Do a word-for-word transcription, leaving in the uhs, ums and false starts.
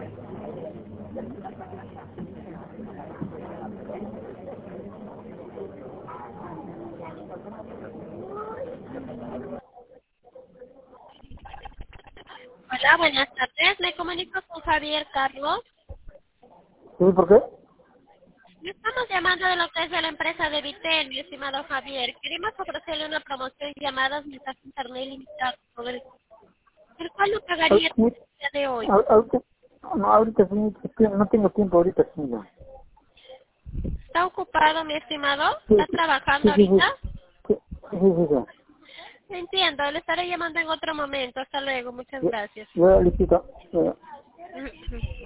Hola, buenas tardes. Me comunico con Javier Carlos. ¿Sí? ¿Por qué? Estamos llamando de lo que es de la empresa de Vitel, mi estimado Javier. Queremos ofrecerle una promoción llamadas mensajes internet ilimitado, por el, el cual lo Ay, pagaría sí, el día de hoy. a- ahorita, no, ahorita sí, es que no tengo tiempo ahorita, sí, no. ¿Está ocupado, mi estimado? Sí, ¿Está sí, trabajando sí, sí, sí, ahorita? sí, sí, sí, sí, Entiendo, le estaré llamando en otro momento. Hasta luego, muchas sí. gracias. Yo, Luisito, eh,